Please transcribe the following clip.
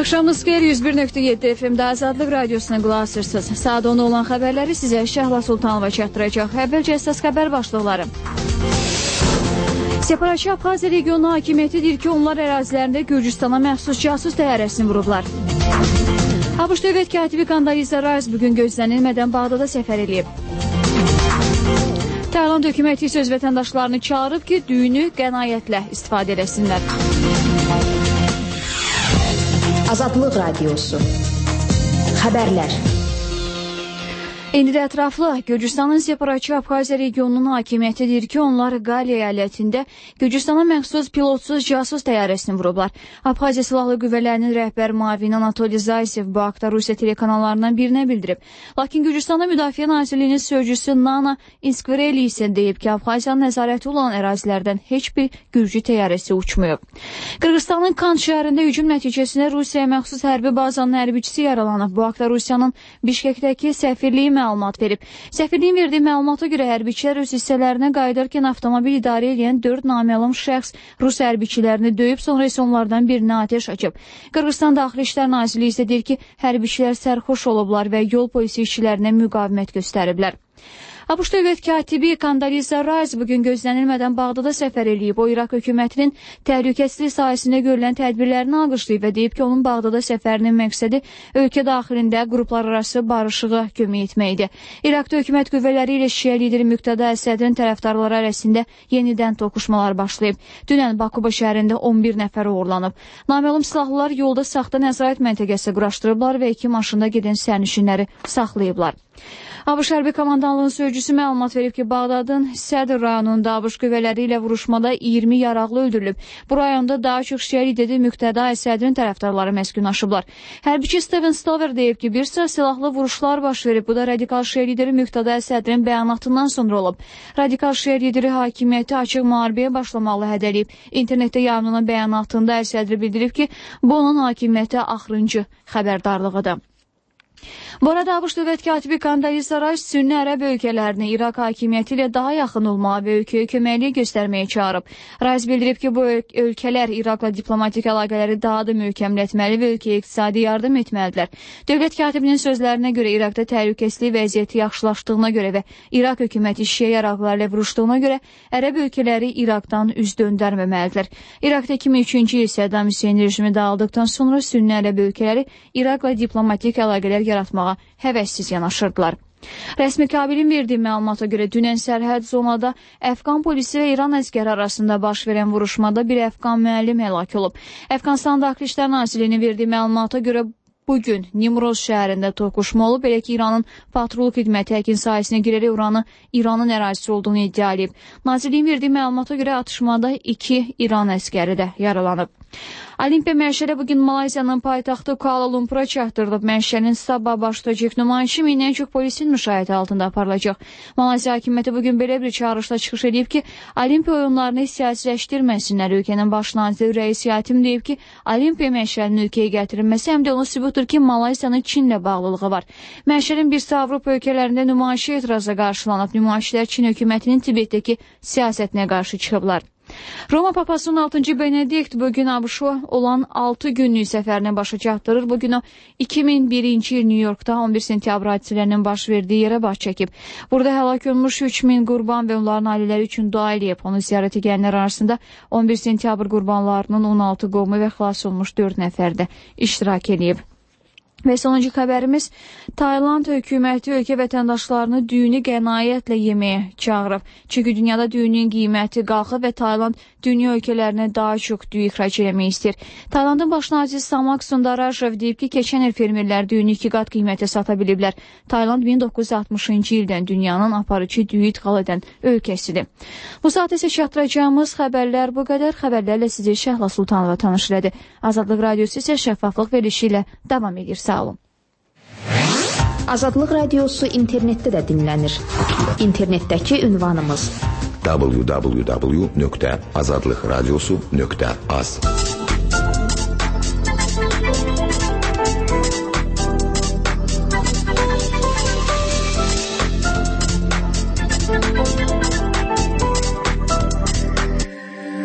Axşamınız xeyir, 101.7 FM-də Azadlıq Radiosuna qulaq asırsınız. Saat 10 olan xəbərləri sizə Şəhla Sultanova çatdıracaq. Əvvəlcə əsas xəbər başlıqları. Separatçı Abxaziya regionu hakimiyyəti deyir ki, onlar ərazilərində Gürcüstana məxsus casus təyyarəsini vurublar. ABŞ dövlət katibi Condoleezza Rice bugün gözlənilmədən Bağdada səfər edib. Tayland hökuməti söz vətəndaşlarını çağırıb ki, düyünü qənaətlə istifadə eləsinlər. Azadlıq Radiosu. Xəbərlər. İndi də ətraflı. Gürcüstanın separatçı Abxaziya regionunun hakimiyyəti deyir ki, onlar Qali əyalətində Gürcüstana məxsus pilotsuz casus təyyarəsini vurublar. Abxaziya Silahlı Qüvvələrinin rəhbər müavini Anatoliy Zaysev bu haqda Rusiya telekanallarından birinə bildirib. Lakin Gürcüstanda Müdafiə Nazirliyinin sözcüsü Nana İnskvereli isə deyib ki, Abxaziyanın nəzarəti olan ərazilərdən heç bir Gürcü təyyarəsi uçmayıb. Qırğızstanın Kant şəhərində hücum nəticəsində Rusiyaya məxsus hərbi bazanın hərbiçisi yaralanıb. Bu haqda Rusiyanın Bişkekdəki səfirliyi məlumat verib. Səfirliyin verdiyi məlumata görə hərbiçilər öz hissələrinə qayıdarkən avtomobil idarə edən 4 naməlum şəxs Rus hərbiçilərini döyüb, sonra isə onlardan birinə atəş açıb. Qırğızstan Daxili İşlər Nazirliyi isə deyir ki, hərbiçilər sərxoş olublar və yol polisi işçilərinə müqavimət göstəriblər. ABŞ dövlət katibi Condoleezza Rice bugün gözlənilmədən Bağdada səfər eləyib. O, İraq hökumətinin təhlükəsizlik sahəsində görülən tədbirlərini alqışlayıb və deyib ki, onun Bağdada səfərinin məqsədi ölkə daxilində qruplararası barışığa kömək etməkdir. İraqda hökumət qüvvələri ilə şiə lideri Müqtada Əsədin tərəfdarları arasında yenidən toqquşmalar başlayıb. Dünən Bakuba şəhərində 11 nəfər uğurlanıb. Naməlum silahlılar yolda saxta nəzarət məntəqəsi quraşdırıblar və 2 maşında gedən sərnişinləri saxlayıblar. ABŞ hərbi komandanlığının sözcüsü məlumat verib ki, Bağdadın Sədr rayonunda ABŞ qüvvələri ilə vuruşmada 20 yaraqlı öldürülüb. Bu rayonda daha çox şiə lideri Müqtada Əsədin tərəfdarları məskunlaşıblar. Hərbiçi Steven Stover deyib ki, bir sıra silahlı vuruşlar baş verib. Bu da radikal şiə lideri Müqtada Əsədin bəyanatından sonra olub. Radikal şiə lideri hakimiyyəti açıq müharibəyə başlamalı hədəliyib. İnternetdə yayımlanan bəyanatında Əsədri bildirib ki, bu onun hakimiyyətə axırıncı xəbərdarlığıdır. Bu arada ABŞ dövlət katibi Condoleezza Rice Sünni Ərəb ölkələrini İraq hakimiyyəti ilə daha yaxın olmağa və ölkəyə köməklik göstərməyə çağırıb. Rice bildirib ki, bu ölkələr İraqla diplomatik əlaqələri daha da möhkəmlətməli və ölkəyə iqtisadi yardım etməlidirlər. Dövlət katibinin sözlərinə görə İraqda təhlükəsizlik vəziyyəti yaxşılaşdığına görə və İraq hökuməti şiə yaraqlarla vuruşduğuna görə Ərəb ölkələri İraqdan üz döndərməməlidirlər. İraqda 2003-cü il Səddam Hüseyn rejimi dağıldıqdan sonra Sünni Ərəb ölkələri İraqla diplomatik əlaqələr yaratmağa həvəssiz yanaşırdılar. Rəsmi Kabilin verdiyi məlumata görə dünən sərhəd zonada Əfqan polisi və İran əskəri arasında baş verən vuruşmada bir Əfqan müəllim həlak olub. Əfqanistan Daxili İşlər Nazirliyinin verdiyi məlumata görə bugün Nimroz şəhərində toqquşma olub, belə ki, İranın patrul xidməti həkim sahəsinə girərək İranın ərazisi olduğunu iddia edib. Nazirliyin verdiyi məlumata görə atışmada 2 İran əskəri də yaralanıb. Olimpiya məşəli bugün Malayziyanın paytaxtı Kuala Lumpura çatdırılıb. Məşəlin sabah başlayacaq nümayişi minlərlə çox polisin müşahidə altında aparılacaq. Malayziya hakimiyyəti bugün belə bir çağırışla çıxış edib ki, Olimpiya oyunlarını siyasiləşdirməsinlər. Ölkənin baş naziri Rəis Yatim deyib ki, Olimpiya məşəlinin ölkəyə gətirilməsi həm də onun sübutur ki, Malayziyanın Çinlə bağlılığı var. Məşəlin bir sıra Avropa ölkələrində nümayişi etirazla qarşılanıb. Nümayişlər Çin hökumətinin Tibetdəki siyasətinə qarşı çıxıblar. Roma Papasının 6-cı Benedikt bugün ABŞ-a olan 6 günlük səfərini başa çatdırır. Bugün o 2001-ci il New Yorkda 11 sentyabr hadisələrinin baş verdiyi yerə baş çəkib. Burada həlak olmuş 3000 qurban və onların ailələri üçün dua eləyib. Onu ziyarət edənlər arasında 11 sentyabr qurbanlarının 16 qohumu və xilas olmuş 4 nəfər də iştirak edib. Və sonuncu xəbərimiz, Tayland hökuməti ölkə vətəndaşlarını düyünü qənaətlə yeməyə çağırıb. Çünki dünyada düyünün qiyməti qalxıb və Tayland dünya ölkələrinə daha çox düyü ixrac eləmək istəyir. Taylandın baş naziri Samak Sundararajan deyib ki, keçən il fermerlər düyünü 2 qat qiymətə sata biliblər. Tayland 1960-cı ildən dünyanın aparıcı düyü idxal edən ölkəsidir. Bu saat isə çatdıracağımız xəbərlər bu qədər. Xəbərlərlə sizi Şəhla Sultanova tanış elədi. Azadlıq Radiosu isə şəffaflıq verilişi ilə davam edir. Sağ olun. Azadlıq Radiosu internetdə də dinlənir. İnternetdəki ünvanımız www.azadlıqradiosu.az